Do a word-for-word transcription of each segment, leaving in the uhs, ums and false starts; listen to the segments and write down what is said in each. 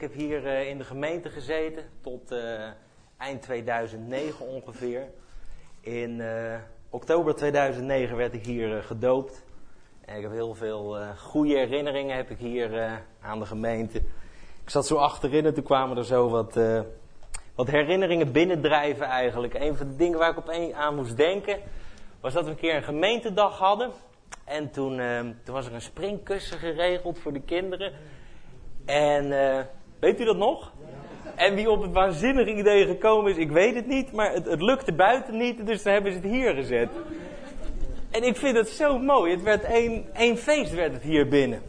Ik heb hier uh, in de gemeente gezeten tot uh, eind tweeduizend negen ongeveer. In uh, oktober tweeduizend negen werd ik hier uh, gedoopt. En ik heb heel veel uh, goede herinneringen heb ik hier uh, aan de gemeente. Ik zat zo achterin en toen kwamen er zo wat, uh, wat herinneringen binnendrijven eigenlijk. Een van de dingen waar ik op een aan moest denken was dat we een keer een gemeentedag hadden. En toen, uh, toen was er een springkussen geregeld voor de kinderen. En uh, weet u dat nog? En wie op het waanzinnige idee gekomen is, ik weet het niet. Maar het, het lukte buiten niet, dus dan hebben ze het hier gezet. En ik vind het zo mooi. Het werd één, één feest werd het hier binnen.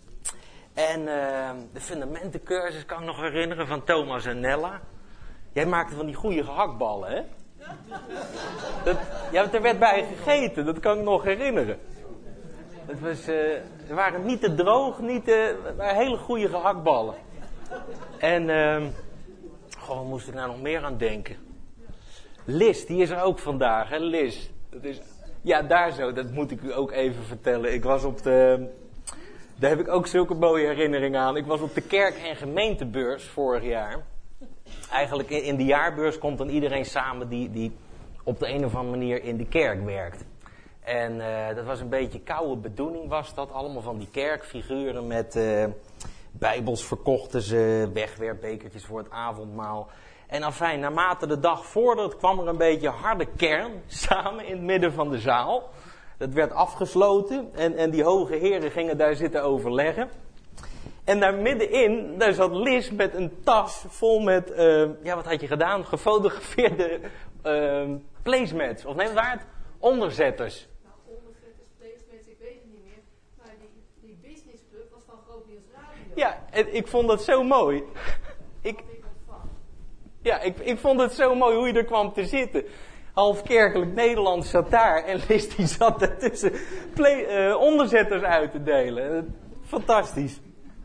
En uh, de fundamentencursus kan ik nog herinneren van Thomas en Nella. Jij maakte van die goede gehaktballen, hè? Dat, ja, er werd bij gegeten, dat kan ik nog herinneren. Het was, uh, ze waren niet te droog, niet te, het waren hele goede gehaktballen. En, uh, goh, wat moest ik nou nog meer aan denken? Liz, die is er ook vandaag, hè, Liz. Dat is, ja, daar zo, dat moet ik u ook even vertellen. Ik was op de, daar heb ik ook zulke mooie herinneringen aan. Ik was op de kerk- en gemeentebeurs vorig jaar. Eigenlijk in de jaarbeurs komt dan iedereen samen die, die op de een of andere manier in de kerk werkt. En uh, dat was een beetje koude bedoeling was dat. Allemaal van die kerkfiguren met uh, bijbels verkochten ze, wegwerpbekertjes voor het avondmaal. En afijn, naarmate de dag vorderde kwam er een beetje harde kern samen in het midden van de zaal. Dat werd afgesloten en, en die hoge heren gingen daar zitten overleggen. En daar middenin, daar zat Liz met een tas vol met, uh, ja wat had je gedaan? Gefotografeerde uh, placemats, of neem waar het? Onderzetters. Nou, onderzetters, placemats, ik weet het niet meer. Maar die, die businessclub was van Groot Nieuws Radio. Ja, en ik vond dat zo mooi. ik, ja, ik, ik vond het zo mooi hoe je er kwam te zitten. Half kerkelijk Nederland zat daar en Liz die zat ertussen play, uh, onderzetters uit te delen. Fantastisch.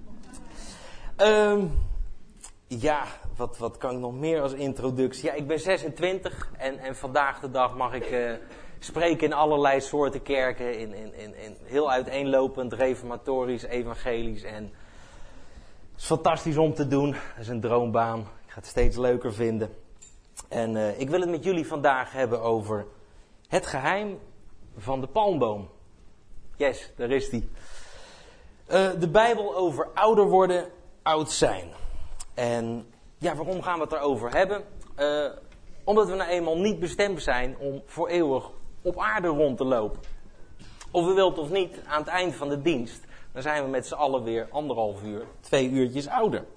Um, ja, wat, wat kan ik nog meer als introductie? Ja, ik ben zesentwintig en, en vandaag de dag mag ik uh, spreken in allerlei soorten kerken. In, in, in, in heel uiteenlopend, reformatorisch, evangelisch. En het is fantastisch om te doen. Dat is een droombaan. Ik ga het steeds leuker vinden. En uh, ik wil het met jullie vandaag hebben over het geheim van de palmboom. Yes, daar is die. Uh, de Bijbel over ouder worden, oud zijn. En ja, waarom gaan we het erover hebben? Uh, omdat we nou eenmaal niet bestemd zijn om voor eeuwig op aarde rond te lopen. Of we wilt het of niet, aan het eind van de dienst, dan zijn we met z'n allen weer anderhalf uur, twee uurtjes ouder.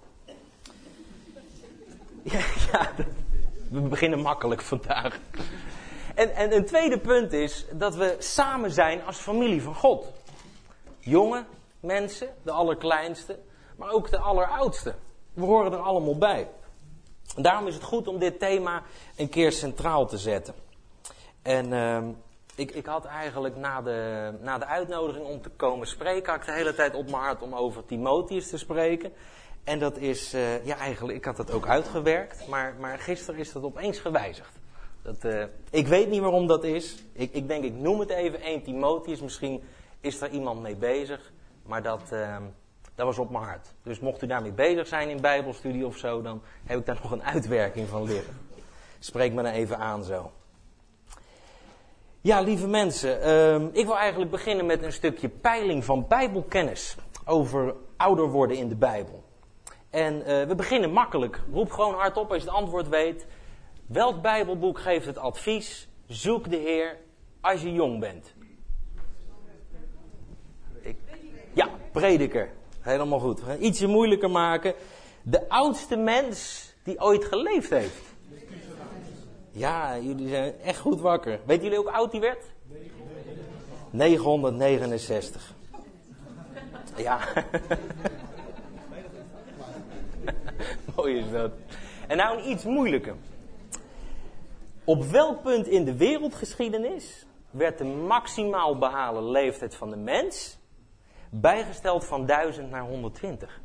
Ja, ja, we beginnen makkelijk vandaag. En, en een tweede punt is dat we samen zijn als familie van God. Jonge mensen, de allerkleinste, maar ook de alleroudste. We horen er allemaal bij. En daarom is het goed om dit thema een keer centraal te zetten. En uh, ik, ik had eigenlijk na de, na de uitnodiging om te komen spreken, had ik de hele tijd op mijn hart om over Timotheus te spreken. En dat is, uh, ja eigenlijk, ik had dat ook uitgewerkt, maar, maar gisteren is dat opeens gewijzigd. Dat, uh, ik weet niet waarom dat is. Ik, ik denk, ik noem het even één Timotheus, misschien is er iemand mee bezig, maar dat... Uh, Dat was op mijn hart. Dus mocht u daarmee bezig zijn in bijbelstudie of zo, dan heb ik daar nog een uitwerking van liggen. Spreek me dan even aan zo. Ja, lieve mensen. Uh, ik wil eigenlijk beginnen met een stukje peiling van bijbelkennis over ouder worden in de Bijbel. En uh, we beginnen makkelijk. Roep gewoon hardop als je het antwoord weet. Welk bijbelboek geeft het advies? Zoek de Heer als je jong bent. Ik, ja, Prediker. Helemaal goed. We gaan ietsje moeilijker maken. De oudste mens die ooit geleefd heeft. Ja, jullie zijn echt goed wakker. Weten jullie hoe oud die werd? negenhonderdnegenenzestig. Ja. Mooi is dat. En nou een iets moeilijker. Op welk punt in de wereldgeschiedenis werd de maximaal behalen leeftijd van de mens bijgesteld van duizend naar honderdtwintig.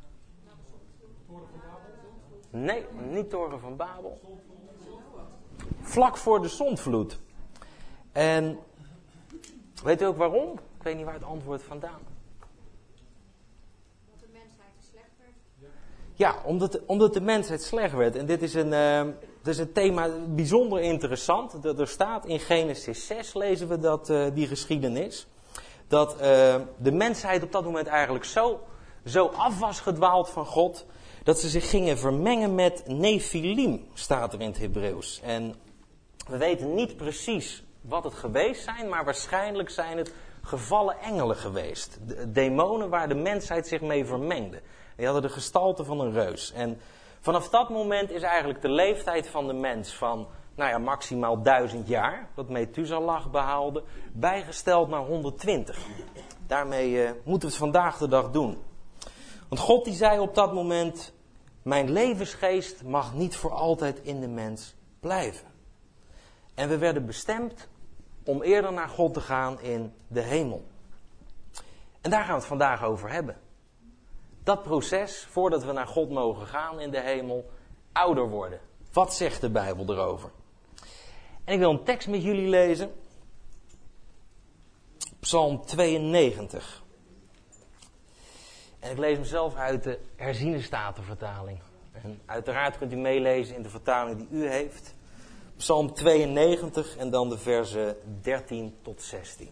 Nee, niet Toren van Babel. Vlak voor de zondvloed. En weet u ook waarom? Ik weet niet waar het antwoord vandaan. Dat de mensheid te slecht werd. Ja, omdat, omdat de mensheid slecht werd. En dit is een, uh, dit is een thema bijzonder interessant. Er staat in Genesis zes, lezen we dat, uh, die geschiedenis. Dat uh, de mensheid op dat moment eigenlijk zo, zo af was gedwaald van God. Dat ze zich gingen vermengen met Nephilim, staat er in het Hebreeuws. En we weten niet precies wat het geweest zijn, maar waarschijnlijk zijn het gevallen engelen geweest. De demonen waar de mensheid zich mee vermengde. Die hadden de gestalte van een reus. En vanaf dat moment is eigenlijk de leeftijd van de mens van, nou ja, maximaal duizend jaar, wat Methuselah behaalde, bijgesteld naar honderdtwintig. Daarmee uh, moeten we het vandaag de dag doen. Want God die zei op dat moment, mijn levensgeest mag niet voor altijd in de mens blijven. En we werden bestemd om eerder naar God te gaan in de hemel. En daar gaan we het vandaag over hebben. Dat proces, voordat we naar God mogen gaan in de hemel, ouder worden. Wat zegt de Bijbel erover? En ik wil een tekst met jullie lezen. Psalm tweeënnegentig. En ik lees hem zelf uit de herziene statenvertaling. En uiteraard kunt u meelezen in de vertaling die u heeft. Psalm tweeënnegentig en dan de versen dertien tot zestien.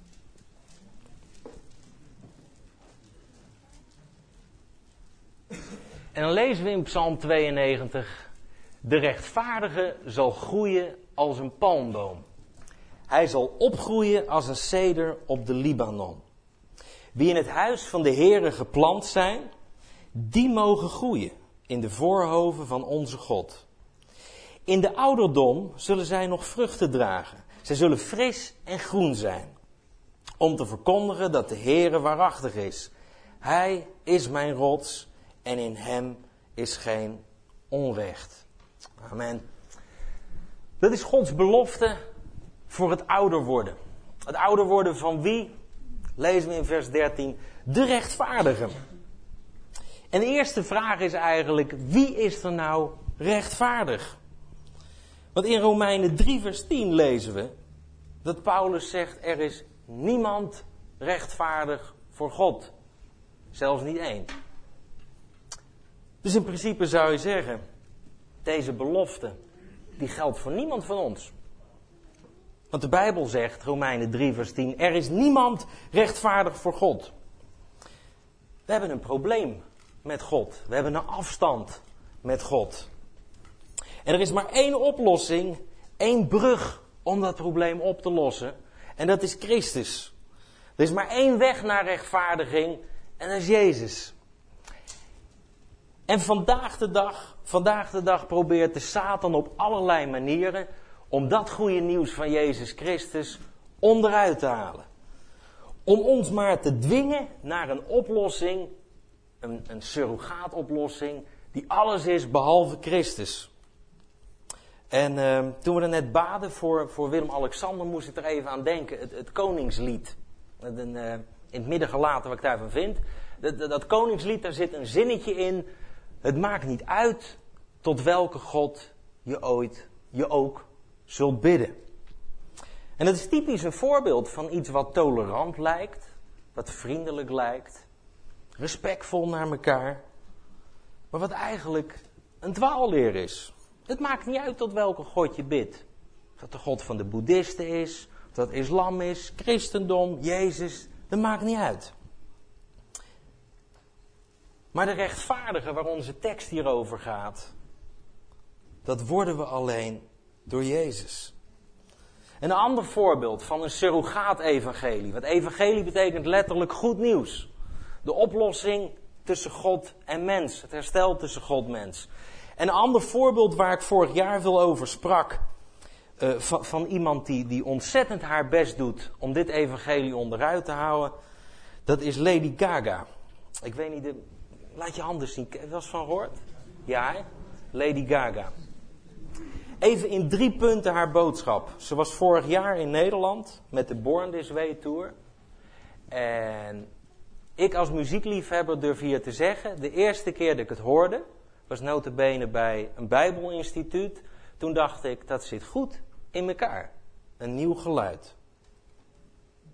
En dan lezen we in Psalm tweeënnegentig. De rechtvaardige zal groeien als een palmboom. Hij zal opgroeien als een ceder op de Libanon. Wie in het huis van de Heere geplant zijn, die mogen groeien in de voorhoven van onze God. In de ouderdom zullen zij nog vruchten dragen. Zij zullen fris en groen zijn. Om te verkondigen dat de Heere waarachtig is. Hij is mijn rots en in hem is geen onrecht. Amen. Dat is Gods belofte voor het ouder worden. Het ouder worden van wie? Lezen we in vers dertien. De rechtvaardigen. En de eerste vraag is eigenlijk, wie is er nou rechtvaardig? Want in Romeinen drie vers tien lezen we dat Paulus zegt, er is niemand rechtvaardig voor God. Zelfs niet één. Dus in principe zou je zeggen, deze belofte, die geldt voor niemand van ons. Want de Bijbel zegt, Romeinen drie vers tien, er is niemand rechtvaardig voor God. We hebben een probleem met God. We hebben een afstand met God. En er is maar één oplossing, één brug om dat probleem op te lossen. En dat is Christus. Er is maar één weg naar rechtvaardiging en dat is Jezus. En vandaag de dag, vandaag de dag probeert de Satan op allerlei manieren om dat goede nieuws van Jezus Christus onderuit te halen. Om ons maar te dwingen naar een oplossing, een, een surrogaatoplossing, die alles is behalve Christus. En uh, toen we er net baden voor, voor Willem-Alexander, moest ik er even aan denken. Het, het Koningslied. Het, een, uh, in het midden gelaten wat ik daarvan vind. Dat, dat, dat Koningslied, daar zit een zinnetje in. Het maakt niet uit tot welke God je ooit, je ook zult bidden. En dat is typisch een voorbeeld van iets wat tolerant lijkt. Wat vriendelijk lijkt. Respectvol naar elkaar. Maar wat eigenlijk een dwaalleer is. Het maakt niet uit tot welke God je bidt. Of dat de God van de boeddhisten is, of dat islam is, christendom, Jezus, dat maakt niet uit. Maar de rechtvaardigen waar onze tekst hier over gaat, dat worden we alleen door Jezus. Een ander voorbeeld van een surrogaat-evangelie. Want evangelie betekent letterlijk goed nieuws. De oplossing tussen God en mens. Het herstel tussen God en mens. En een ander voorbeeld waar ik vorig jaar veel over sprak. Uh, van, van iemand die, die ontzettend haar best doet om dit evangelie onderuit te houden. Dat is Lady Gaga. Ik weet niet, de, laat je handen zien. Heb je wel eens van gehoord? Ja, hè? Lady Gaga. Even in drie punten haar boodschap. Ze was vorig jaar in Nederland met de Born This Way Tour. En ik als muziekliefhebber durf hier te zeggen, de eerste keer dat ik het hoorde, was nota bene bij een Bijbelinstituut. Toen dacht ik, dat zit goed in elkaar. Een nieuw geluid.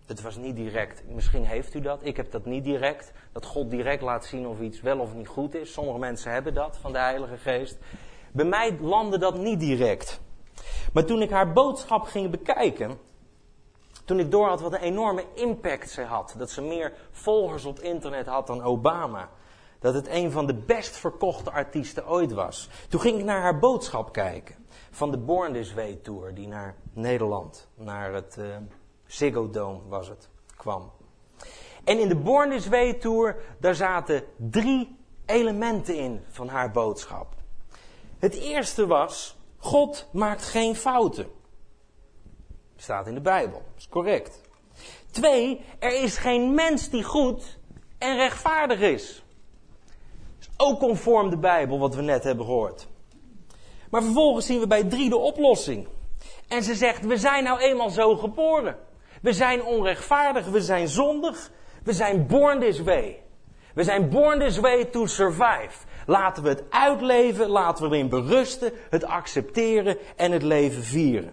Het was niet direct. Misschien heeft u dat. Ik heb dat niet direct. Dat God direct laat zien of iets wel of niet goed is. Sommige mensen hebben dat van de Heilige Geest. Bij mij landde dat niet direct. Maar toen ik haar boodschap ging bekijken, toen ik doorhad wat een enorme impact ze had, dat ze meer volgers op internet had dan Obama, dat het een van de best verkochte artiesten ooit was, toen ging ik naar haar boodschap kijken. Van de Born This Way Tour, die naar Nederland, naar het uh, Ziggo Dome was het, kwam. En in de Born This Way Tour, daar zaten drie elementen in van haar boodschap. Het eerste was, God maakt geen fouten. Staat in de Bijbel, dat is correct. Twee, er is geen mens die goed en rechtvaardig is. Dat is ook conform de Bijbel, wat we net hebben gehoord. Maar vervolgens zien we bij drie de oplossing. En ze zegt, we zijn nou eenmaal zo geboren. We zijn onrechtvaardig, we zijn zondig. We zijn born this way. We zijn born this way to survive. Laten we het uitleven, laten we erin berusten, het accepteren en het leven vieren.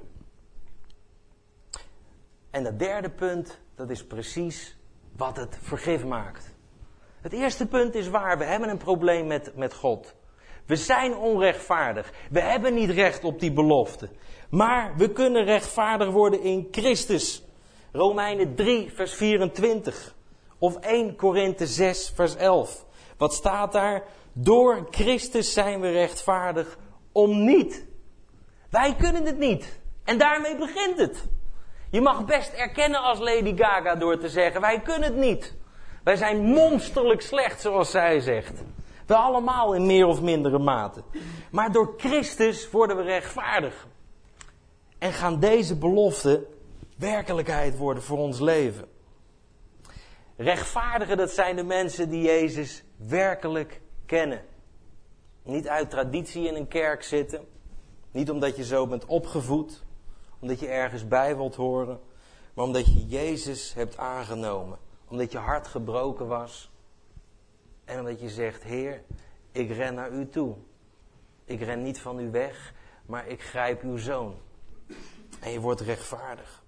En dat derde punt, dat is precies wat het vergif maakt. Het eerste punt is waar, we hebben een probleem met, met God. We zijn onrechtvaardig. We hebben niet recht op die belofte. Maar we kunnen rechtvaardig worden in Christus. Romeinen drie, vers vierentwintig. Of eerste Korinthe zes, vers elf. Wat staat daar? Door Christus zijn we rechtvaardig om niet. Wij kunnen het niet. En daarmee begint het. Je mag best erkennen als Lady Gaga door te zeggen, wij kunnen het niet. Wij zijn monsterlijk slecht, zoals zij zegt. We allemaal in meer of mindere mate. Maar door Christus worden we rechtvaardig. En gaan deze beloften werkelijkheid worden voor ons leven. Rechtvaardigen, dat zijn de mensen die Jezus werkelijk kennen. Niet uit traditie in een kerk zitten. Niet omdat je zo bent opgevoed. Omdat je ergens bij wilt horen. Maar omdat je Jezus hebt aangenomen. Omdat je hart gebroken was. En omdat je zegt, Heer, ik ren naar u toe. Ik ren niet van u weg, maar ik grijp uw zoon. En je wordt rechtvaardig.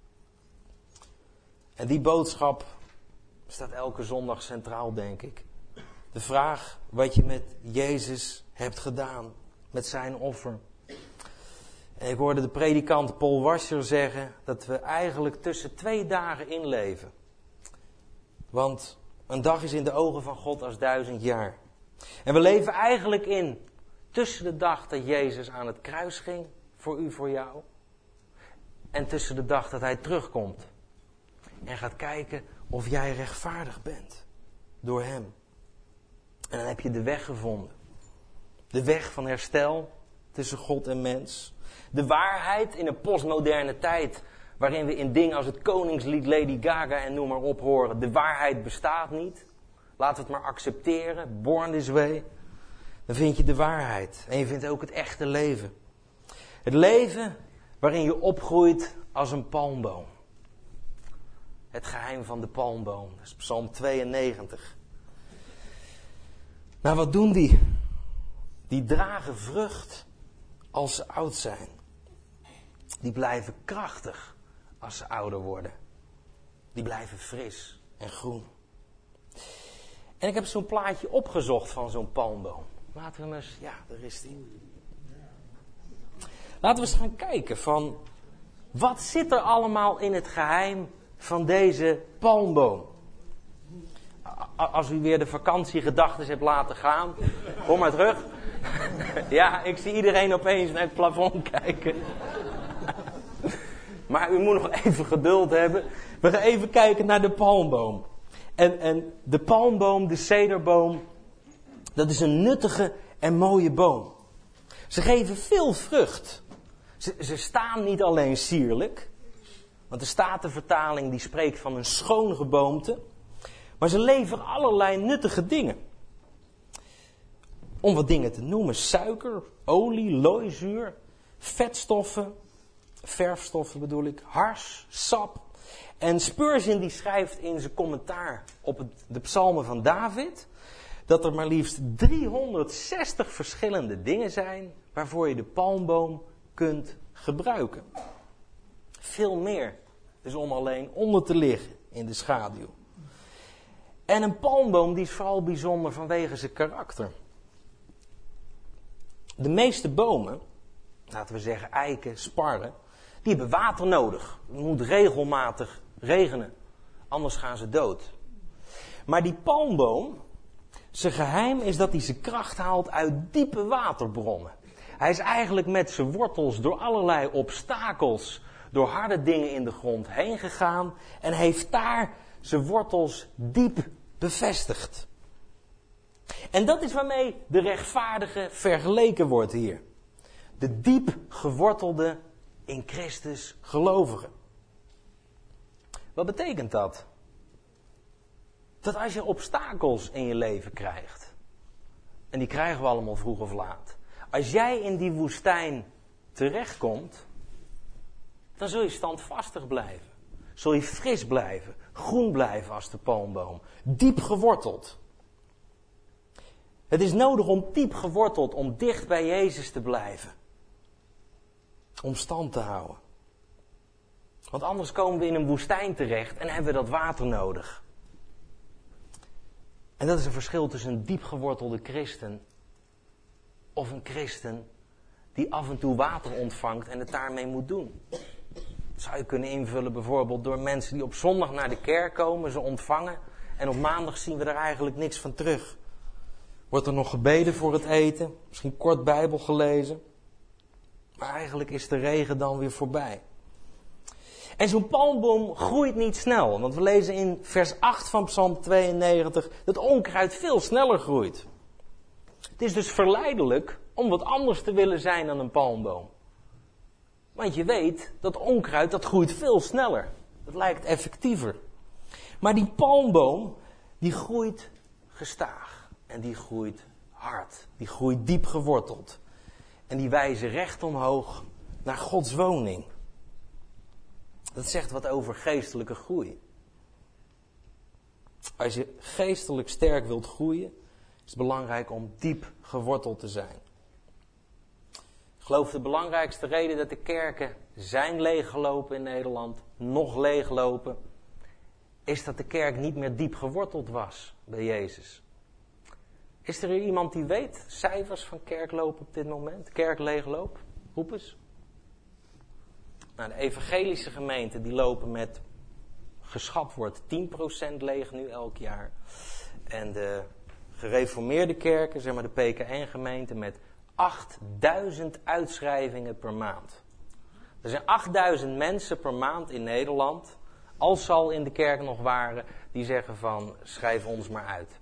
En die boodschap staat elke zondag centraal, denk ik. De vraag wat je met Jezus hebt gedaan. Met zijn offer. En ik hoorde de predikant Paul Washer zeggen dat we eigenlijk tussen twee dagen inleven. Want een dag is in de ogen van God als duizend jaar. En we leven eigenlijk in tussen de dag dat Jezus aan het kruis ging, voor u, voor jou. En tussen de dag dat hij terugkomt. En gaat kijken of jij rechtvaardig bent. Door hem. En dan heb je de weg gevonden. De weg van herstel tussen God en mens. De waarheid in een postmoderne tijd. Waarin we in dingen als het Koningslied, Lady Gaga en noem maar op horen. De waarheid bestaat niet. Laten we het maar accepteren. Born this way. Dan vind je de waarheid. En je vindt ook het echte leven. Het leven waarin je opgroeit als een palmboom. Het geheim van de palmboom. Dat is Psalm tweeënnegentig. Nou, wat doen die? Die dragen vrucht als ze oud zijn. Die blijven krachtig als ze ouder worden. Die blijven fris en groen. En ik heb zo'n plaatje opgezocht van zo'n palmboom. Laten we hem eens... Ja, daar is die. Laten we eens gaan kijken van... Wat zit er allemaal in het geheim van deze palmboom? Als u weer de vakantiegedachten hebt laten gaan, kom maar terug. Ja, ik zie iedereen opeens naar het plafond kijken. Maar u moet nog even geduld hebben. We gaan even kijken naar de palmboom. En, en de palmboom, de cederboom, dat is een nuttige en mooie boom. Ze geven veel vrucht. Ze, ze staan niet alleen sierlijk. Want de Statenvertaling die spreekt van een schoon geboomte. Maar ze leveren allerlei nuttige dingen. Om wat dingen te noemen. Suiker, olie, looizuur, vetstoffen, verfstoffen bedoel ik, hars, sap. En Spurgeon die schrijft in zijn commentaar op het, de psalmen van David... dat er maar liefst driehonderdzestig verschillende dingen zijn... waarvoor je de palmboom kunt gebruiken. Veel meer Dus om alleen onder te liggen in de schaduw. En een palmboom die is vooral bijzonder vanwege zijn karakter. De meeste bomen, laten we zeggen eiken, sparren, die hebben water nodig. Het moet regelmatig regenen, anders gaan ze dood. Maar die palmboom, zijn geheim is dat hij zijn kracht haalt uit diepe waterbronnen. Hij is eigenlijk met zijn wortels door allerlei obstakels, door harde dingen in de grond heen gegaan en heeft daar zijn wortels diep bevestigd. En dat is waarmee de rechtvaardige vergeleken wordt hier. De diep gewortelde in Christus gelovige. Wat betekent dat? Dat als je obstakels in je leven krijgt, en die krijgen we allemaal vroeg of laat. Als jij in die woestijn terechtkomt, dan zul je standvastig blijven. Zul je fris blijven, groen blijven als de palmboom. Diep geworteld. Het is nodig om diep geworteld, om dicht bij Jezus te blijven. Om stand te houden. Want anders komen we in een woestijn terecht en hebben we dat water nodig. En dat is een verschil tussen een diep gewortelde christen of een christen die af en toe water ontvangt en het daarmee moet doen. Dat zou je kunnen invullen bijvoorbeeld door mensen die op zondag naar de kerk komen, ze ontvangen en op maandag zien we er eigenlijk niks van terug. Wordt er nog gebeden voor het eten, misschien kort Bijbel gelezen, maar eigenlijk is de regen dan weer voorbij. En zo'n palmboom groeit niet snel, want we lezen in vers acht van Psalm tweeënnegentig dat onkruid veel sneller groeit. Het is dus verleidelijk om wat anders te willen zijn dan een palmboom. Want je weet dat onkruid dat groeit veel sneller. Dat lijkt effectiever. Maar die palmboom die groeit gestaag en die groeit hard. Die groeit diep geworteld. En die wijzen recht omhoog naar Gods woning. Dat zegt wat over geestelijke groei. Als je geestelijk sterk wilt groeien, is het belangrijk om diep geworteld te zijn. Ik geloof de belangrijkste reden dat de kerken zijn leeggelopen in Nederland, nog leeglopen, is dat de kerk niet meer diep geworteld was bij Jezus. Is er hier iemand die weet cijfers van kerkloop op dit moment? Kerkleegloop? Roep eens. Nou, de evangelische gemeenten die lopen met, geschat wordt, tien procent leeg nu elk jaar. En de gereformeerde kerken, zeg maar de P K N-gemeenten, met achtduizend uitschrijvingen per maand. Er zijn achtduizend mensen per maand in Nederland, als ze al in de kerk nog waren, die zeggen van, schrijf ons maar uit.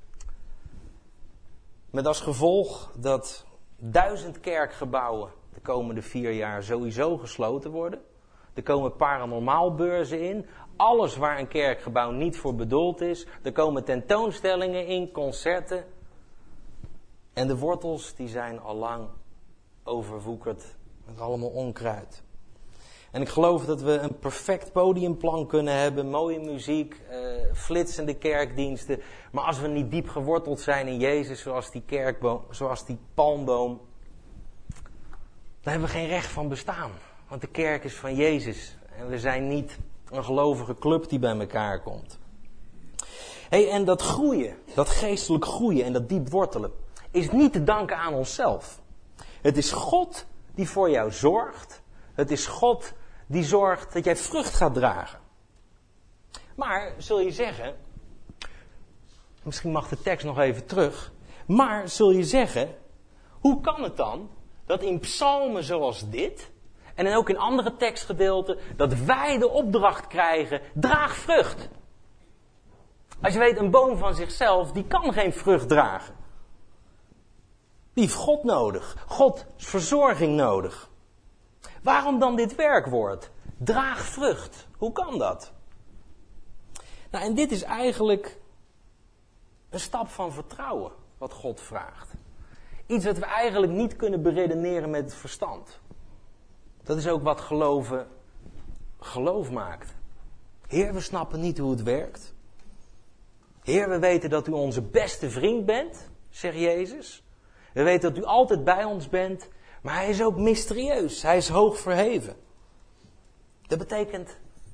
Met als gevolg dat duizend kerkgebouwen de komende vier jaar sowieso gesloten worden. Er komen paranormaalbeurzen in. Alles waar een kerkgebouw niet voor bedoeld is. Er komen tentoonstellingen in, concerten. En de wortels die zijn al lang overwoekerd met allemaal onkruid. En ik geloof dat we een perfect podiumplan kunnen hebben. Mooie muziek, uh, flitsende kerkdiensten. Maar als we niet diep geworteld zijn in Jezus, zoals die kerkboom, zoals die palmboom, dan hebben we geen recht van bestaan. Want de kerk is van Jezus. En we zijn niet een gelovige club die bij elkaar komt. Hey, en dat groeien, dat geestelijk groeien en dat diep wortelen, is niet te danken aan onszelf. Het is God die voor jou zorgt. Het is God die zorgt dat jij vrucht gaat dragen. Maar, zul je zeggen, misschien mag de tekst nog even terug. Maar, zul je zeggen, hoe kan het dan dat in psalmen zoals dit, en ook in andere tekstgedeelten, dat wij de opdracht krijgen, draag vrucht. Als je weet, een boom van zichzelf, die kan geen vrucht dragen. Die heeft God nodig. Gods verzorging nodig. Waarom dan dit werkwoord? Draag vrucht. Hoe kan dat? Nou, en dit is eigenlijk een stap van vertrouwen wat God vraagt. Iets wat we eigenlijk niet kunnen beredeneren met het verstand. Dat is ook wat geloven geloof maakt. Heer, we snappen niet hoe het werkt. Heer, we weten dat u onze beste vriend bent, zegt Jezus. We weten dat u altijd bij ons bent. Maar hij is ook mysterieus. Hij is hoog verheven. Dat betekent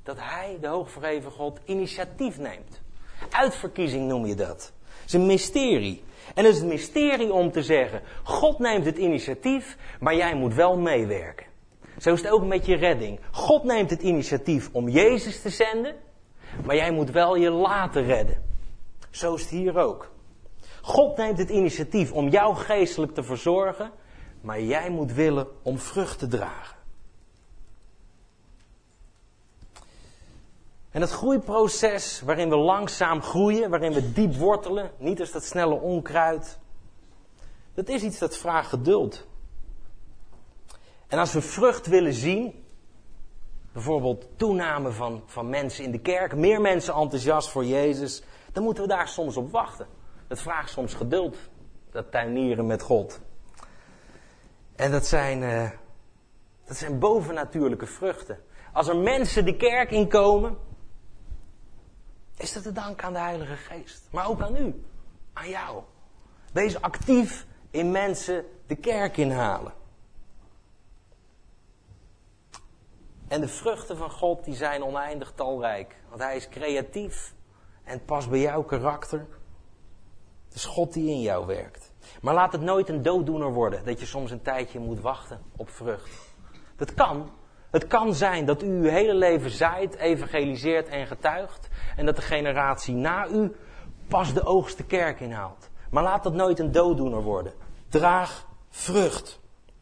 dat hij, de hoogverheven God, initiatief neemt. Uitverkiezing noem je dat. Het is een mysterie. En het is een mysterie om te zeggen, God neemt het initiatief, maar jij moet wel meewerken. Zo is het ook met je redding. God neemt het initiatief om Jezus te zenden, maar jij moet wel je laten redden. Zo is het hier ook. God neemt het initiatief om jou geestelijk te verzorgen, maar jij moet willen om vrucht te dragen. En het groeiproces waarin we langzaam groeien, waarin we diep wortelen, niet als dat snelle onkruid, dat is iets dat vraagt geduld. En als we vrucht willen zien, bijvoorbeeld toename van, van mensen in de kerk, meer mensen enthousiast voor Jezus, dan moeten we daar soms op wachten. Dat vraagt soms geduld, dat tuinieren met God. En dat zijn, uh, dat zijn bovennatuurlijke vruchten. Als er mensen de kerk inkomen, is dat te danken aan de Heilige Geest. Maar ook aan u, aan jou. Wees actief in mensen de kerk inhalen. En de vruchten van God die zijn oneindig talrijk. Want hij is creatief en past bij jouw karakter. Het is God die in jou werkt. Maar laat het nooit een dooddoener worden. Dat je soms een tijdje moet wachten op vrucht. Dat kan. Het kan zijn dat u uw hele leven zaait, evangeliseert en getuigt. En dat de generatie na u pas de oogst de kerk inhaalt. Maar laat dat nooit een dooddoener worden. Draag vrucht.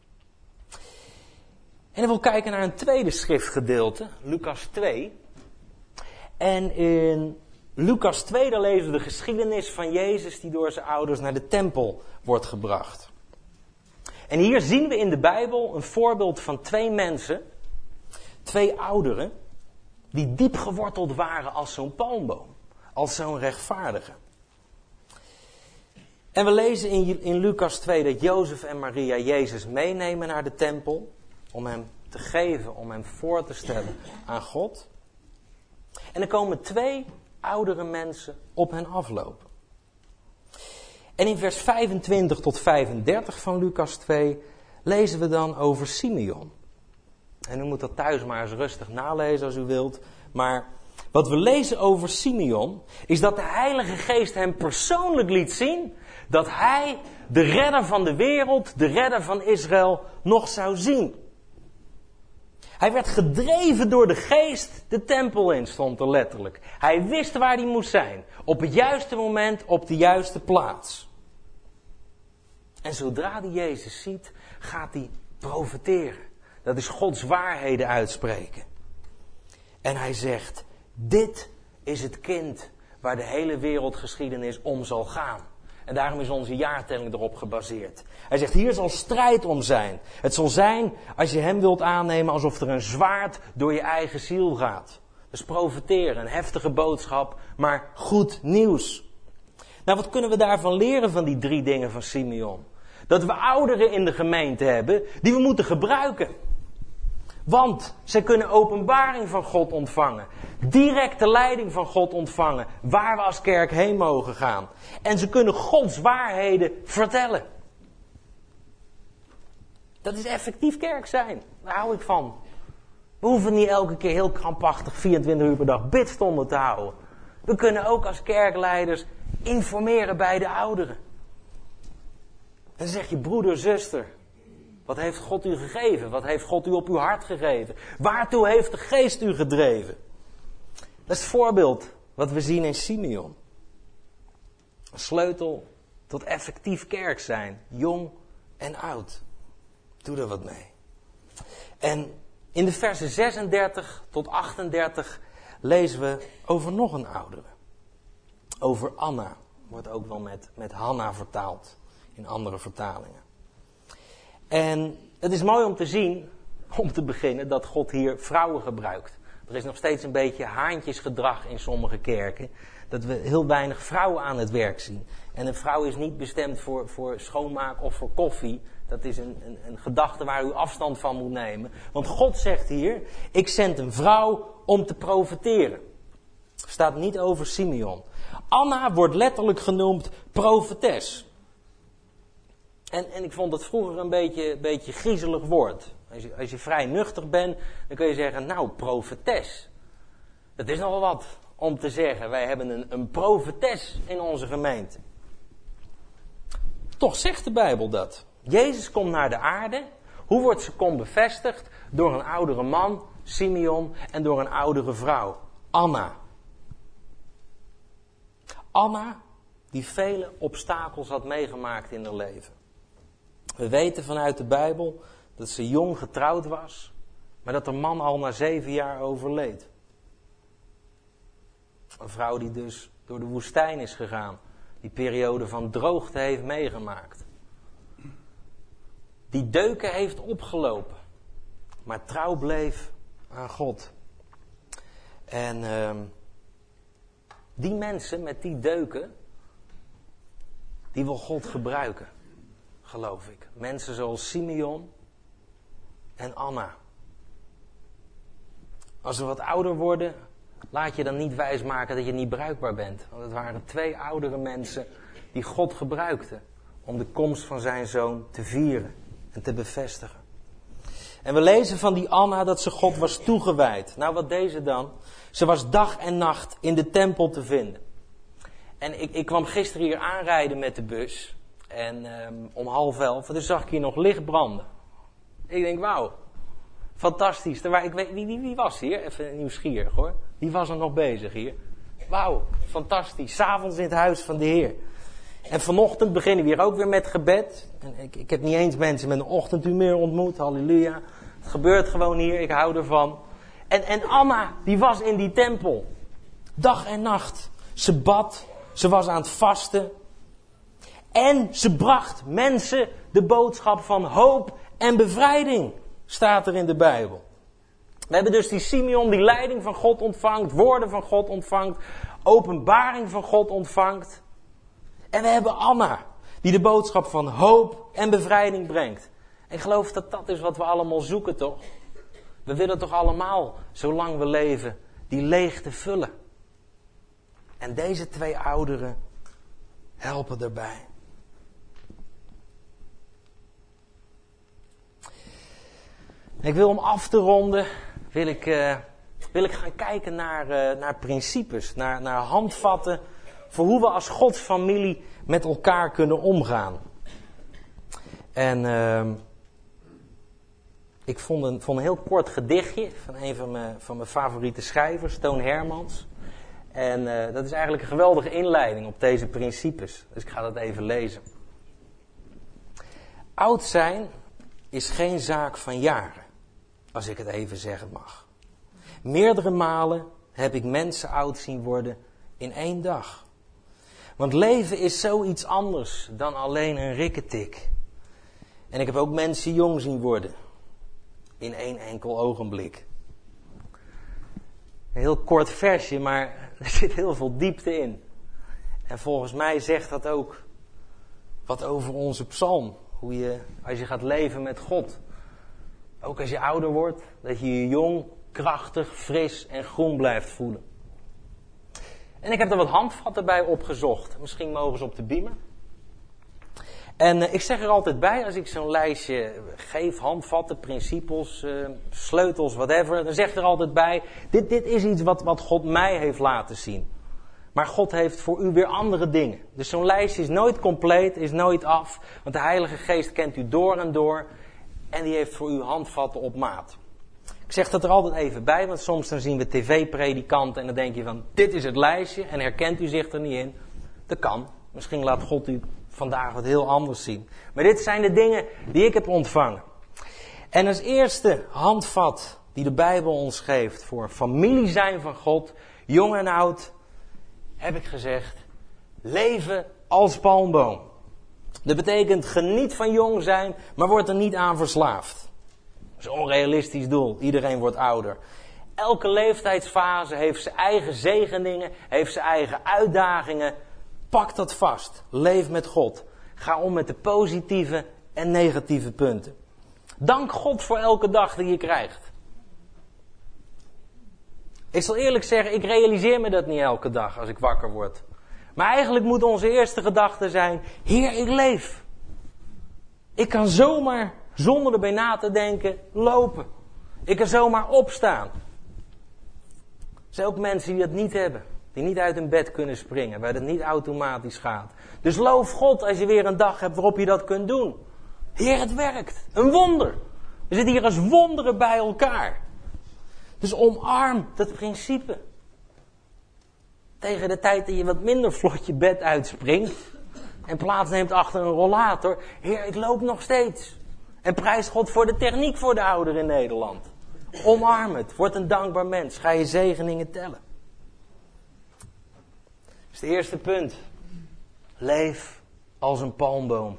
En dan wil ik kijken naar een tweede schriftgedeelte, Lucas twee. En in Lucas twee, daar lezen we de geschiedenis van Jezus die door zijn ouders naar de tempel wordt gebracht. En hier zien we in de Bijbel een voorbeeld van twee mensen, twee ouderen, die diep geworteld waren als zo'n palmboom, als zo'n rechtvaardige. En we lezen in, in Lucas twee dat Jozef en Maria Jezus meenemen naar de tempel, om hem te geven, om hem voor te stellen aan God. En er komen twee oudere mensen op hen aflopen. En in vers vijfentwintig tot vijfendertig van Lucas twee lezen we dan over Simeon. En u moet dat thuis maar eens rustig nalezen als u wilt. Maar wat we lezen over Simeon is dat de Heilige Geest hem persoonlijk liet zien dat hij de redder van de wereld, de redder van Israël, nog zou zien. Hij werd gedreven door de Geest de tempel in, stond er letterlijk. Hij wist waar hij moest zijn. Op het juiste moment, op de juiste plaats. En zodra hij Jezus ziet, gaat hij profeteren. Dat is Gods waarheden uitspreken. En hij zegt, dit is het kind waar de hele wereldgeschiedenis om zal gaan. En daarom is onze jaartelling erop gebaseerd. Hij zegt, hier zal strijd om zijn. Het zal zijn, als je hem wilt aannemen, alsof er een zwaard door je eigen ziel gaat. Dus profeteren, een heftige boodschap, maar goed nieuws. Nou, wat kunnen we daarvan leren van die drie dingen van Simeon? Dat we ouderen in de gemeente hebben, die we moeten gebruiken. Want zij kunnen openbaring van God ontvangen. Directe leiding van God ontvangen. Waar we als kerk heen mogen gaan. En ze kunnen Gods waarheden vertellen. Dat is effectief kerk zijn. Daar hou ik van. We hoeven niet elke keer heel krampachtig vierentwintig uur per dag bidstonden te houden. We kunnen ook als kerkleiders informeren bij de ouderen. En dan zeg je, broeder, zuster, wat heeft God u gegeven? Wat heeft God u op uw hart gegeven? Waartoe heeft de Geest u gedreven? Dat is het voorbeeld wat we zien in Simeon. Een sleutel tot effectief kerk zijn. Jong en oud. Doe er wat mee. En in de versen zesendertig tot achtendertig lezen we over nog een oudere. Over Anna. Wordt ook wel met, met Hanna vertaald. In andere vertalingen. En het is mooi om te zien, om te beginnen, dat God hier vrouwen gebruikt. Er is nog steeds een beetje haantjesgedrag in sommige kerken. Dat we heel weinig vrouwen aan het werk zien. En een vrouw is niet bestemd voor, voor schoonmaak of voor koffie. Dat is een, een, een gedachte waar u afstand van moet nemen. Want God zegt hier, ik zend een vrouw om te profeteren. Staat niet over Simeon. Anna wordt letterlijk genoemd profetes. En, en ik vond dat vroeger een beetje, beetje griezelig woord. Als je, als je vrij nuchter bent, dan kun je zeggen, nou, profetes. Het is nogal wat om te zeggen, wij hebben een, een profetes in onze gemeente. Toch zegt de Bijbel dat. Jezus komt naar de aarde. Hoe wordt zijn kom bevestigd? Door een oudere man, Simeon, en door een oudere vrouw, Anna. Anna, die vele obstakels had meegemaakt in haar leven. We weten vanuit de Bijbel dat ze jong getrouwd was, maar dat haar man al na zeven jaar overleed. Een vrouw die dus door de woestijn is gegaan, die periode van droogte heeft meegemaakt. Die deuken heeft opgelopen, maar trouw bleef aan God. En uh, die mensen met die deuken, die wil God gebruiken, geloof ik. Mensen zoals Simeon en Anna. Als we wat ouder worden, laat je dan niet wijsmaken dat je niet bruikbaar bent. Want het waren twee oudere mensen die God gebruikte om de komst van zijn zoon te vieren en te bevestigen. En we lezen van die Anna dat ze God was toegewijd. Nou, wat deed ze dan? Ze was dag en nacht in de tempel te vinden. En ik, ik kwam gisteren hier aanrijden met de bus. En um, om half elf, dus zag ik hier nog licht branden. Ik denk, wauw, fantastisch. Terwijl, ik weet, wie, wie, wie was hier? Even nieuwsgierig hoor. Wie was er nog bezig hier? Wauw, fantastisch. 's Avonds in het huis van de Heer. En vanochtend beginnen we hier ook weer met gebed. En ik, ik heb niet eens mensen met een ochtendhumeur ontmoet. Halleluja. Het gebeurt gewoon hier. Ik hou ervan. En, en Anna, die was in die tempel. Dag en nacht. Ze bad. Ze was aan het vasten. En ze bracht mensen de boodschap van hoop en bevrijding. Staat er in de Bijbel. We hebben dus die Simeon die leiding van God ontvangt. Woorden van God ontvangt. Openbaring van God ontvangt. En we hebben Anna, die de boodschap van hoop en bevrijding brengt. En ik geloof dat dat is wat we allemaal zoeken, toch? We willen toch allemaal, zolang we leven, die leegte vullen. En deze twee ouderen helpen daarbij. Ik wil om af te ronden, wil ik, uh, wil ik gaan kijken naar, uh, naar principes, naar, naar handvatten voor hoe we als Gods familie met elkaar kunnen omgaan. En uh, ik vond een, vond een heel kort gedichtje van een van mijn, van mijn favoriete schrijvers, Toon Hermans. En uh, dat is eigenlijk een geweldige inleiding op deze principes. Dus ik ga dat even lezen. Oud zijn is geen zaak van jaren, als ik het even zeggen mag. Meerdere malen heb ik mensen oud zien worden in één dag. Want leven is zoiets anders dan alleen een rikketik. En ik heb ook mensen jong zien worden. In één enkel ogenblik. Een heel kort versje, maar er zit heel veel diepte in. En volgens mij zegt dat ook wat over onze psalm. Hoe je, als je gaat leven met God. Ook als je ouder wordt, dat je je jong, krachtig, fris en groen blijft voelen. En ik heb er wat handvatten bij opgezocht. Misschien mogen ze op de beamer. En uh, ik zeg er altijd bij, als ik zo'n lijstje geef, handvatten, principes, uh, sleutels, whatever. Dan zeg ik er altijd bij, dit, dit is iets wat, wat God mij heeft laten zien. Maar God heeft voor u weer andere dingen. Dus zo'n lijstje is nooit compleet, is nooit af. Want de Heilige Geest kent u door en door. En die heeft voor u handvatten op maat. Ik zeg dat er altijd even bij, want soms dan zien we tv-predikanten en dan denk je van, dit is het lijstje en herkent u zich er niet in. Dat kan. Misschien laat God u vandaag wat heel anders zien. Maar dit zijn de dingen die ik heb ontvangen. En als eerste handvat die de Bijbel ons geeft voor familie zijn van God, jong en oud, heb ik gezegd, leven als palmboom. Dat betekent geniet van jong zijn, maar word er niet aan verslaafd. Dat is een onrealistisch doel. Iedereen wordt ouder. Elke leeftijdsfase heeft zijn eigen zegeningen, heeft zijn eigen uitdagingen. Pak dat vast. Leef met God. Ga om met de positieve en negatieve punten. Dank God voor elke dag die je krijgt. Ik zal eerlijk zeggen, ik realiseer me dat niet elke dag als ik wakker word. Maar eigenlijk moet onze eerste gedachte zijn, Heer, ik leef. Ik kan zomaar, zonder erbij na te denken, lopen. Ik kan zomaar opstaan. zijn ook mensen die dat niet hebben. Die niet uit hun bed kunnen springen, waar dat niet automatisch gaat. Dus loof God als je weer een dag hebt waarop je dat kunt doen. Heer, het werkt. Een wonder. We zitten hier als wonderen bij elkaar. Dus omarm dat principe. Tegen de tijd dat je wat minder vlot je bed uitspringt en plaatsneemt achter een rollator. Heer, ik loop nog steeds. En prijs God voor de techniek voor de ouderen in Nederland. Omarm het. Word een dankbaar mens. Ga je zegeningen tellen. Dat is het eerste punt. Leef als een palmboom.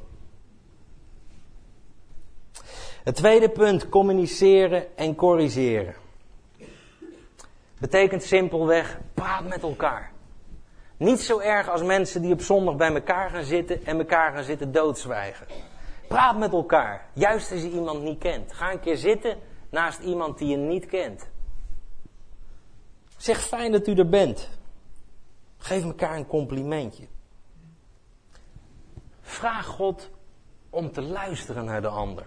Het tweede punt. Communiceren en corrigeren. Betekent simpelweg, praat met elkaar. Niet zo erg als mensen die op zondag bij elkaar gaan zitten en elkaar gaan zitten doodzwijgen. Praat met elkaar, juist als je iemand niet kent. Ga een keer zitten naast iemand die je niet kent. Zeg fijn dat u er bent. Geef elkaar een complimentje. Vraag God om te luisteren naar de ander.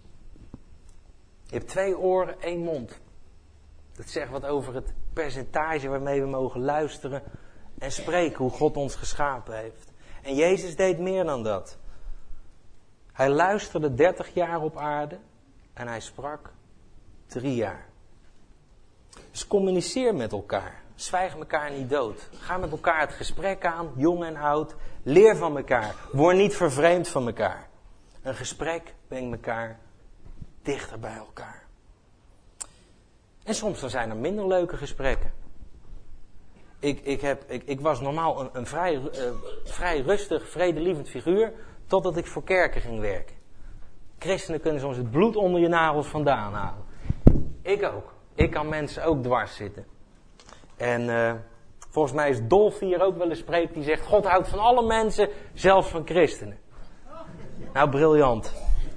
Je hebt twee oren, één mond. Dat zegt wat over het percentage waarmee we mogen luisteren en spreken hoe God ons geschapen heeft. En Jezus deed meer dan dat. Hij luisterde dertig jaar op aarde en hij sprak drie jaar. Dus communiceer met elkaar. Zwijg elkaar niet dood. Ga met elkaar het gesprek aan, jong en oud. Leer van elkaar. Word niet vervreemd van elkaar. Een gesprek brengt elkaar dichter bij elkaar. En soms dan zijn er minder leuke gesprekken. Ik, ik, heb, ik, ik was normaal een, een vrij, uh, vrij rustig, vredelievend figuur, totdat ik voor kerken ging werken. Christenen kunnen soms het bloed onder je nagels vandaan halen. Ik ook. Ik kan mensen ook dwars zitten. En uh, volgens mij is Dolf hier ook wel een spreek die zegt, God houdt van alle mensen, zelfs van christenen. Nou, briljant.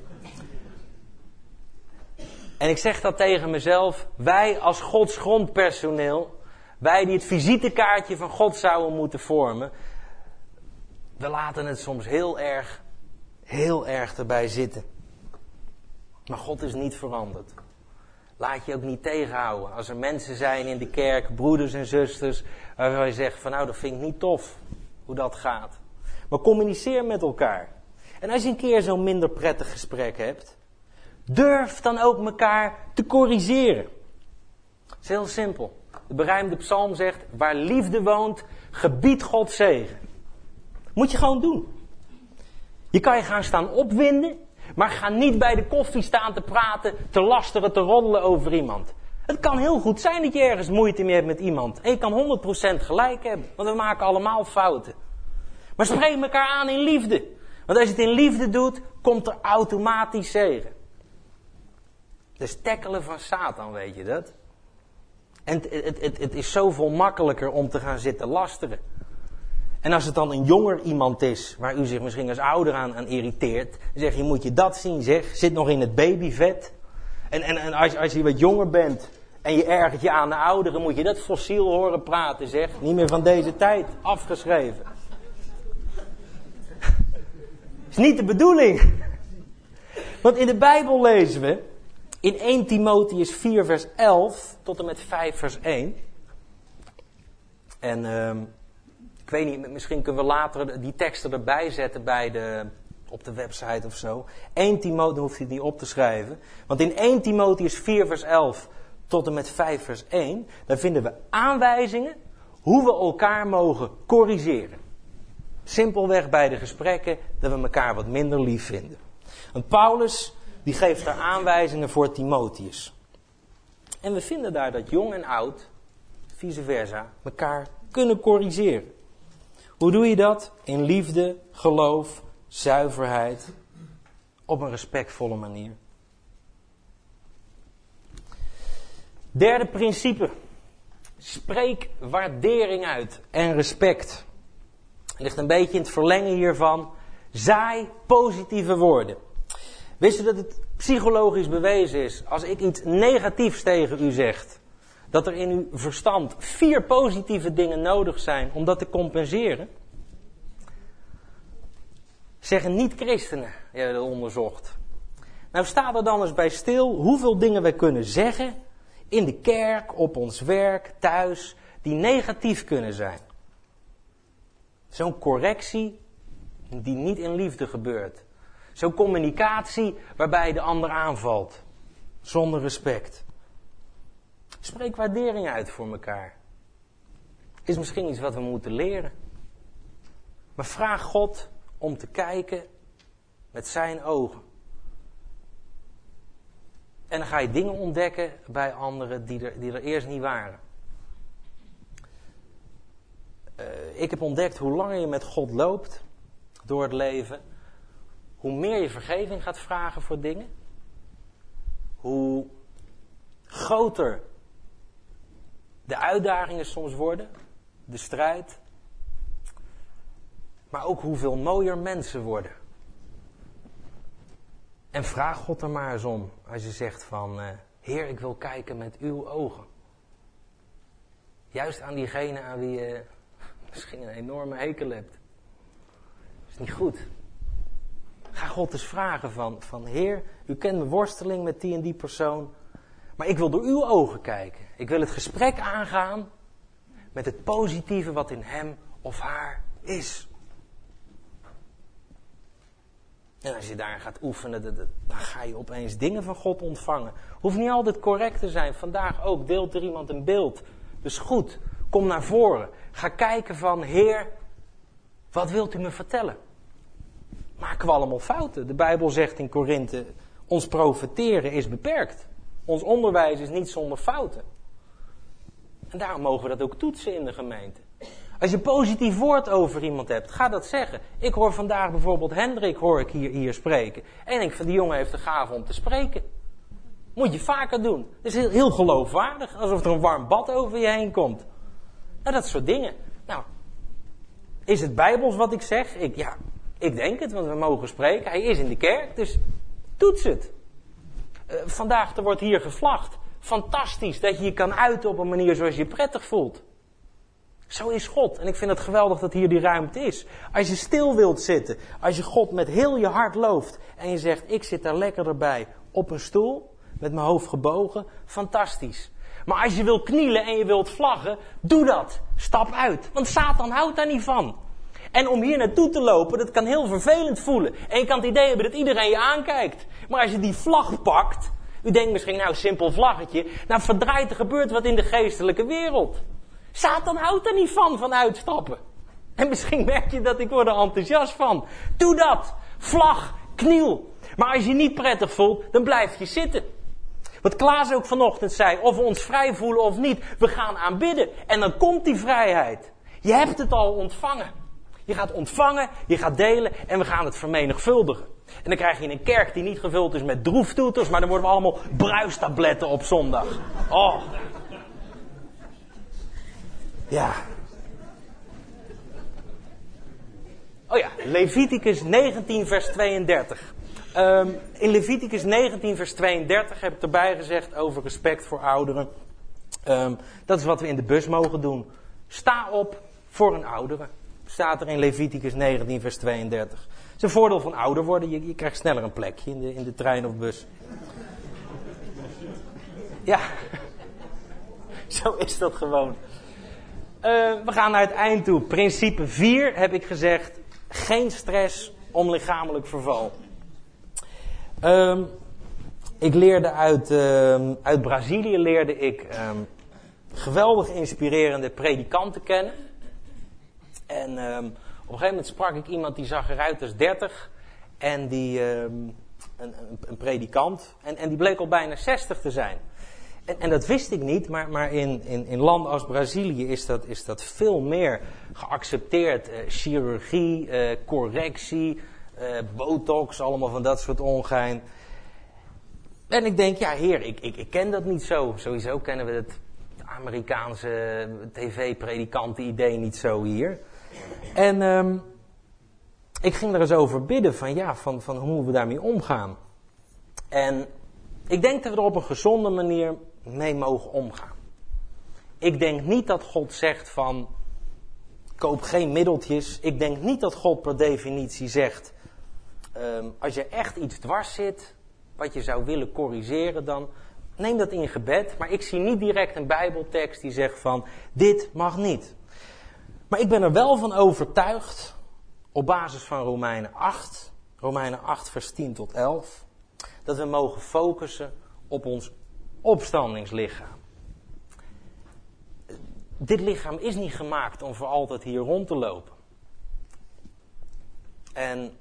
En ik zeg dat tegen mezelf, wij als Gods grondpersoneel, wij die het visitekaartje van God zouden moeten vormen, we laten het soms heel erg, heel erg erbij zitten. Maar God is niet veranderd. Laat je ook niet tegenhouden. Als er mensen zijn in de kerk, broeders en zusters, waarvan je zegt van nou, dat vind ik niet tof, hoe dat gaat. Maar communiceer met elkaar. En als je een keer zo'n minder prettig gesprek hebt, durf dan ook elkaar te corrigeren. Het is heel simpel. De berijmde psalm zegt, waar liefde woont, gebiedt God zegen. Moet je gewoon doen. Je kan je gaan staan opwinden, maar ga niet bij de koffie staan te praten, te lasteren, te roddelen over iemand. Het kan heel goed zijn dat je ergens moeite mee hebt met iemand. En je kan honderd procent gelijk hebben, want we maken allemaal fouten. Maar spreek elkaar aan in liefde. Want als je het in liefde doet, komt er automatisch zegen. Dat is tackelen van Satan, weet je dat? En het, het, het, het is zoveel makkelijker om te gaan zitten lasteren. En als het dan een jonger iemand is, waar u zich misschien als ouder aan, aan irriteert, dan zeg je, moet je dat zien zeg, zit nog in het babyvet. En, en, en als, als je wat jonger bent en je ergert je aan de ouderen, moet je dat fossiel horen praten zeg. Niet meer van deze tijd, afgeschreven. Dat is niet de bedoeling. Want in de Bijbel lezen we, in eerste Timotheüs vier vers elf tot en met vijf vers één. En um, ik weet niet, misschien kunnen we later die teksten erbij zetten bij de, op de website of zo. eerste Timotheüs hoeft hij niet op te schrijven. Want in eerste Timotheüs vier vers elf tot en met vijf vers één, daar vinden we aanwijzingen hoe we elkaar mogen corrigeren. Simpelweg bij de gesprekken dat we elkaar wat minder lief vinden. Want Paulus, die geeft daar aanwijzingen voor Timotheus. En we vinden daar dat jong en oud, vice versa, elkaar kunnen corrigeren. Hoe doe je dat? In liefde, geloof, zuiverheid, op een respectvolle manier. Derde principe. Spreek waardering uit en respect. Het ligt een beetje in het verlengen hiervan. Zaai positieve woorden. Wist u dat het psychologisch bewezen is, als ik iets negatiefs tegen u zeg, dat er in uw verstand vier positieve dingen nodig zijn om dat te compenseren? Zeggen niet-christenen, jij hebt dat onderzocht. Nou sta er dan eens bij stil hoeveel dingen wij kunnen zeggen In de kerk, op ons werk, thuis, die negatief kunnen zijn. Zo'n correctie die niet in liefde gebeurt. Zo'n communicatie waarbij de ander aanvalt. Zonder respect. Spreek waardering uit voor elkaar. Is misschien iets wat we moeten leren. Maar vraag God om te kijken met zijn ogen. En dan ga je dingen ontdekken bij anderen die er, die er eerst niet waren. Uh, ik heb ontdekt hoe langer je met God loopt door het leven, hoe meer je vergeving gaat vragen voor dingen. Hoe groter de uitdagingen soms worden, de strijd. Maar ook hoeveel mooier mensen worden. En vraag God er maar eens om. Als je zegt van, uh, Heer, ik wil kijken met uw ogen. Juist aan diegene aan wie je misschien een enorme hekel hebt. Dat is niet goed. Ga God eens vragen van, van Heer, u kent mijn worsteling met die en die persoon. Maar ik wil door uw ogen kijken. Ik wil het gesprek aangaan met het positieve wat in hem of haar is. En als je daar gaat oefenen, dan ga je opeens dingen van God ontvangen. Hoeft niet altijd correct te zijn. Vandaag ook deelt er iemand een beeld. Dus goed, kom naar voren. Ga kijken van, Heer, wat wilt u me vertellen? Maken we allemaal fouten? De Bijbel zegt in Korinthe, ons profeteren is beperkt. Ons onderwijs is niet zonder fouten. En daarom mogen we dat ook toetsen in de gemeente. Als je een positief woord over iemand hebt, ga dat zeggen. Ik hoor vandaag bijvoorbeeld Hendrik hoor ik hier, hier spreken. En ik denk van die jongen heeft de gave om te spreken. Moet je vaker doen. Dat is heel, heel geloofwaardig. Alsof er een warm bad over je heen komt. Nou, dat soort dingen. Nou, is het Bijbels wat ik zeg? Ik, ja, ik denk het, want we mogen spreken. Hij is in de kerk, dus toets het. Uh, vandaag er wordt hier gevlacht. Fantastisch dat je je kan uiten op een manier zoals je je prettig voelt. Zo is God. En ik vind het geweldig dat hier die ruimte is. Als je stil wilt zitten, als je God met heel je hart looft en je zegt, ik zit daar lekker erbij op een stoel, met mijn hoofd gebogen, fantastisch. Maar als je wilt knielen en je wilt vlaggen, doe dat. Stap uit. Want Satan houdt daar niet van. En om hier naartoe te lopen, dat kan heel vervelend voelen. En je kan het idee hebben dat iedereen je aankijkt. Maar als je die vlag pakt, u denkt misschien, nou, simpel vlaggetje. Nou, verdraait er gebeurt wat in de geestelijke wereld. Satan houdt er niet van, van uitstappen. En misschien merk je dat ik word er enthousiast van. Doe dat. Vlag, kniel. Maar als je niet prettig voelt, dan blijf je zitten. Wat Klaas ook vanochtend zei, of we ons vrij voelen of niet, we gaan aanbidden. En dan komt die vrijheid. Je hebt het al ontvangen. Je gaat ontvangen, je gaat delen en we gaan het vermenigvuldigen. En dan krijg je een kerk die niet gevuld is met droeftoeters, maar dan worden we allemaal bruistabletten op zondag. Oh. Ja. Oh ja, Leviticus negentien vers tweeëndertig. Um, in Leviticus negentien vers tweeëndertig heb ik erbij gezegd over respect voor ouderen. Um, dat is wat we in de bus mogen doen. Sta op voor een oudere. Staat er in Leviticus negentien vers tweeëndertig. Het is een voordeel van ouder worden. Je, je krijgt sneller een plekje in de, in de trein of bus. Ja, zo is dat gewoon. Uh, we gaan naar het eind toe. Principe vier heb ik gezegd. Geen stress om lichamelijk verval. Um, ik leerde uit, um, uit Brazilië leerde ik um, geweldig inspirerende predikanten kennen. En um, op een gegeven moment sprak ik iemand die zag eruit als dertig. En die, um, een, een, een predikant. En, en die bleek al bijna zestig te zijn. En, en dat wist ik niet, maar, maar in, in, in landen als Brazilië is dat, is dat veel meer geaccepteerd. Uh, chirurgie, uh, correctie, uh, botox, allemaal van dat soort ongein. En ik denk, ja heer, ik, ik, ik ken dat niet zo. Sowieso kennen we het Amerikaanse tv-predikanten-idee niet zo hier. En um, ik ging er eens over bidden van, ja, van, van hoe we daarmee omgaan. En ik denk dat we er op een gezonde manier mee mogen omgaan. Ik denk niet dat God zegt van, koop geen middeltjes. Ik denk niet dat God per definitie zegt, um, als je echt iets dwars zit, wat je zou willen corrigeren dan, neem dat in gebed. Maar ik zie niet direct een Bijbeltekst die zegt van, dit mag niet. Maar ik ben er wel van overtuigd, op basis van Romeinen acht, Romeinen acht vers tien tot elf, dat we mogen focussen op ons opstandingslichaam. Dit lichaam is niet gemaakt om voor altijd hier rond te lopen. En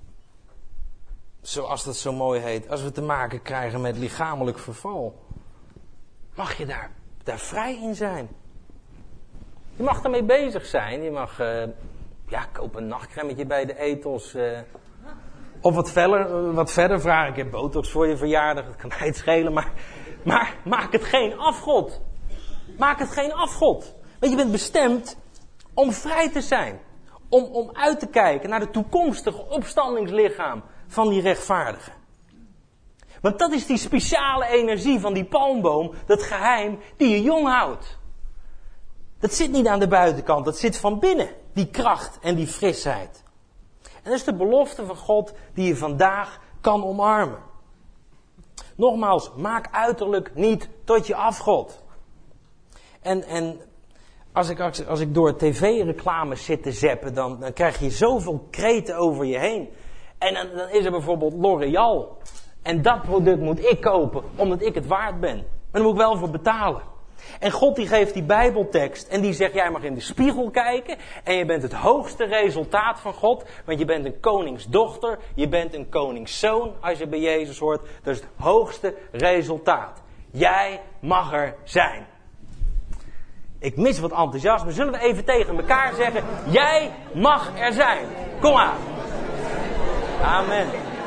zoals dat zo mooi heet, als we te maken krijgen met lichamelijk verval, mag je daar, daar vrij in zijn. Je mag ermee bezig zijn. Je mag, uh, ja, koop een nachtcremmetje bij de Ethos. Uh, of wat verder, wat verder vragen. Ik heb botox voor je verjaardag, dat kan mij het schelen. Maar, maar maak het geen afgod. Maak het geen afgod. Want je bent bestemd om vrij te zijn. Om, om uit te kijken naar de toekomstige opstandingslichaam van die rechtvaardigen. Want dat is die speciale energie van die palmboom, dat geheim die je jong houdt. Dat zit niet aan de buitenkant, dat zit van binnen, die kracht en die frisheid. En dat is de belofte van God die je vandaag kan omarmen. Nogmaals, maak uiterlijk niet tot je afgod. En, en als, ik, als ik door tv-reclames zit te zappen, dan, dan krijg je zoveel kreten over je heen. En dan, dan is er bijvoorbeeld L'Oréal. En dat product moet ik kopen, omdat ik het waard ben. Maar daar moet ik wel voor betalen. En God die geeft die Bijbeltekst en die zegt, jij mag in de spiegel kijken. En je bent het hoogste resultaat van God. Want je bent een koningsdochter, je bent een koningszoon als je bij Jezus hoort. Dat is het hoogste resultaat. Jij mag er zijn. Ik mis wat enthousiasme. Zullen we even tegen elkaar zeggen, jij mag er zijn. Kom aan. Amen.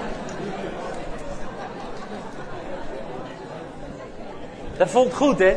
Dat voelt goed, hè?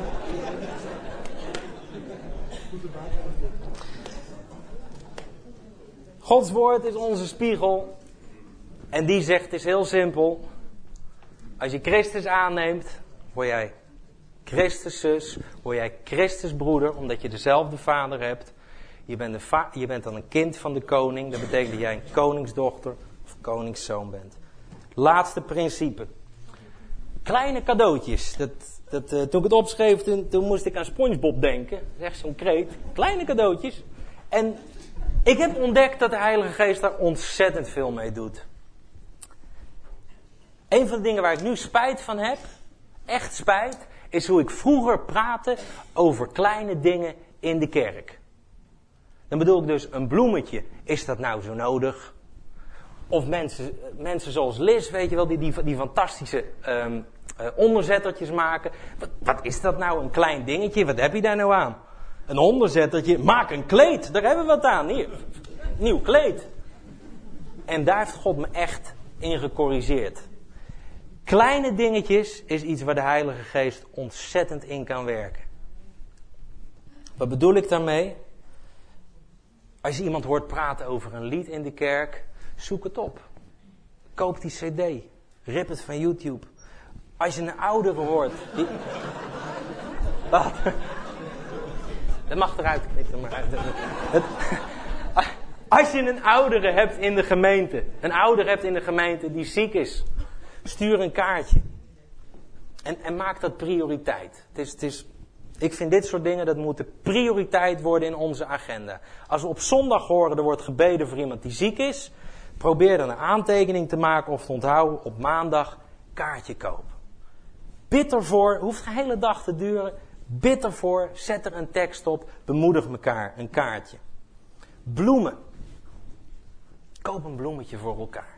Gods woord is onze spiegel. En die zegt, het is heel simpel. Als je Christus aanneemt, word jij Christus zus, word jij Christus broeder, omdat je dezelfde vader hebt. Je bent, een va- je bent dan een kind van de koning. Dat betekent dat jij een koningsdochter of koningszoon bent. Laatste principe. Kleine cadeautjes. Dat, dat, uh, toen ik het opschreef, toen, toen moest ik aan SpongeBob denken. Dat is echt zo'n kreet. Kleine cadeautjes. En ik heb ontdekt dat de Heilige Geest daar ontzettend veel mee doet. Een van de dingen waar ik nu spijt van heb, echt spijt, is hoe ik vroeger praatte over kleine dingen in de kerk. Dan bedoel ik dus een bloemetje. Is dat nou zo nodig? Of mensen, mensen zoals Liz, weet je wel, die, die, die fantastische um, uh, onderzettertjes maken. Wat, wat is dat nou, een klein dingetje? Wat heb je daar nou aan? Een onderzettertje, maak een kleed, daar hebben we wat aan. Hier, nieuw kleed. En daar heeft God me echt in gecorrigeerd. Kleine dingetjes is iets waar de Heilige Geest ontzettend in kan werken. Wat bedoel ik daarmee? Als je iemand hoort praten over een lied in de kerk, zoek het op. Koop die cd. Rip het van YouTube. Als je een oudere hoort... Die... Wat? Dat mag eruit. Knip er maar uit. Het... Als je een oudere hebt in de gemeente, een oudere hebt in de gemeente die ziek is, stuur een kaartje. En, en maak dat prioriteit. Het is, het is, ik vind dit soort dingen, dat moet de prioriteit worden in onze agenda. Als we op zondag horen, er wordt gebeden voor iemand die ziek is, probeer dan een aantekening te maken of te onthouden, op maandag kaartje kopen. Bid ervoor, hoeft geen hele dag te duren. Bid ervoor, zet er een tekst op, bemoedig elkaar, een kaartje. Bloemen. Koop een bloemetje voor elkaar.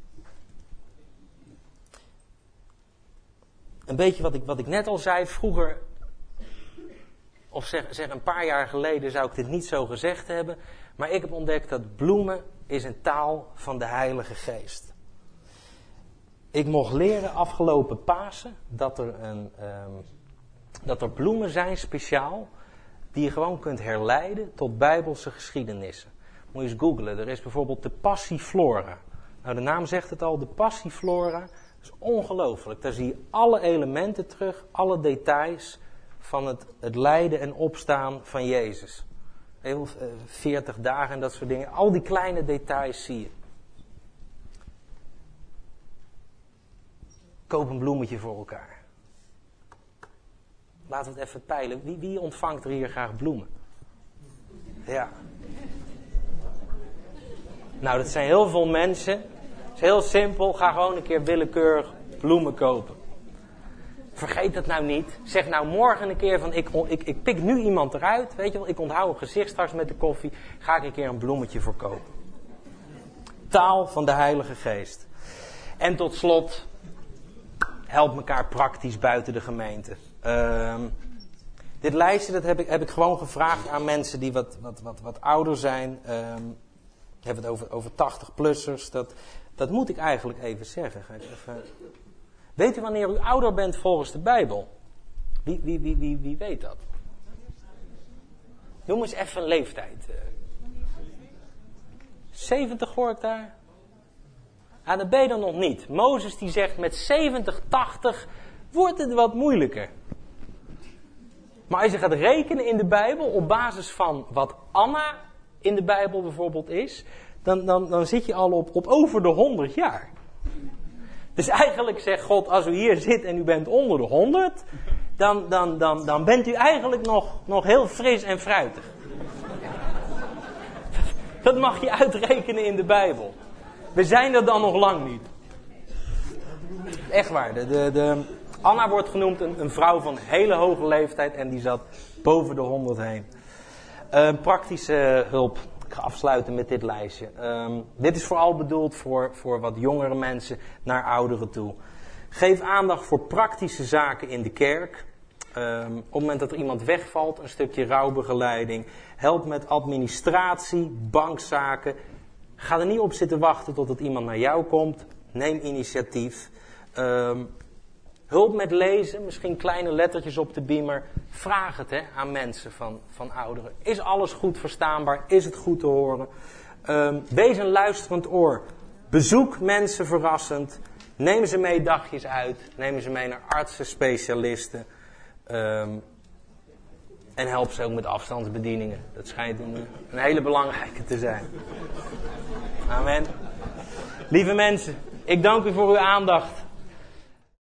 Een beetje wat ik, wat ik net al zei, vroeger, of zeg, zeg een paar jaar geleden zou ik dit niet zo gezegd hebben, maar ik heb ontdekt dat bloemen is een taal van de Heilige Geest. Ik mocht leren afgelopen Pasen dat er, een, um, dat er bloemen zijn speciaal die je gewoon kunt herleiden tot Bijbelse geschiedenissen. Moet je eens googlen. Er is bijvoorbeeld de Passiflora. Nou, de naam zegt het al, de Passiflora. Dat is ongelooflijk. Daar zie je alle elementen terug, alle details van het, het lijden en opstaan van Jezus. Heel, uh, veertig dagen en dat soort dingen. Al die kleine details zie je. Koop een bloemetje voor elkaar. Laten we het even peilen. Wie, wie ontvangt er hier graag bloemen? Ja. Nou, dat zijn heel veel mensen. Het is heel simpel. Ga gewoon een keer willekeurig bloemen kopen. Vergeet dat nou niet. Zeg nou morgen een keer van, ik, ik, ik pik nu iemand eruit. Weet je wel, ik onthoud een gezicht straks met de koffie. Ga ik een keer een bloemetje voor kopen. Taal van de Heilige Geest. En tot slot, help elkaar praktisch buiten de gemeente. Uh, dit lijstje dat heb, ik, heb ik gewoon gevraagd aan mensen die wat, wat, wat, wat ouder zijn. Uh, ik heb het over, over tachtig-plussers. Dat, dat moet ik eigenlijk even zeggen. Ga ik even... Weet u wanneer u ouder bent volgens de Bijbel? Wie, wie, wie, wie, wie weet dat? Noem eens even een leeftijd. zeventig hoor ik daar. Ah, dat ben je dan nog niet. Mozes die zegt met zeventig, tachtig wordt het wat moeilijker. Maar als je gaat rekenen in de Bijbel op basis van wat Anna in de Bijbel bijvoorbeeld is, dan, dan, dan zit je al op, op over de honderd jaar. Dus eigenlijk zegt God, als u hier zit en u bent onder de honderd, dan, dan, dan, dan bent u eigenlijk nog, nog heel fris en fruitig. Dat mag je uitrekenen in de Bijbel. We zijn er dan nog lang niet. Echt waar. De, de, de, Anna wordt genoemd een, een vrouw van hele hoge leeftijd en die zat boven de honderd heen. Uh, praktische hulp. Ik ga afsluiten met dit lijstje. Um, dit is vooral bedoeld voor, voor wat jongere mensen naar ouderen toe. Geef aandacht voor praktische zaken in de kerk. Um, op het moment dat er iemand wegvalt, een stukje rouwbegeleiding. Help met administratie, bankzaken. Ga er niet op zitten wachten totdat iemand naar jou komt. Neem initiatief. Um, hulp met lezen, misschien kleine lettertjes op de beamer. Vraag het hè, aan mensen van, van ouderen. Is alles goed verstaanbaar? Is het goed te horen? Um, wees een luisterend oor. Bezoek mensen verrassend. Neem ze mee dagjes uit. Neem ze mee naar artsen, specialisten. Um, en help ze ook met afstandsbedieningen. Dat schijnt een, een hele belangrijke te zijn. Amen. Lieve mensen, ik dank u voor uw aandacht.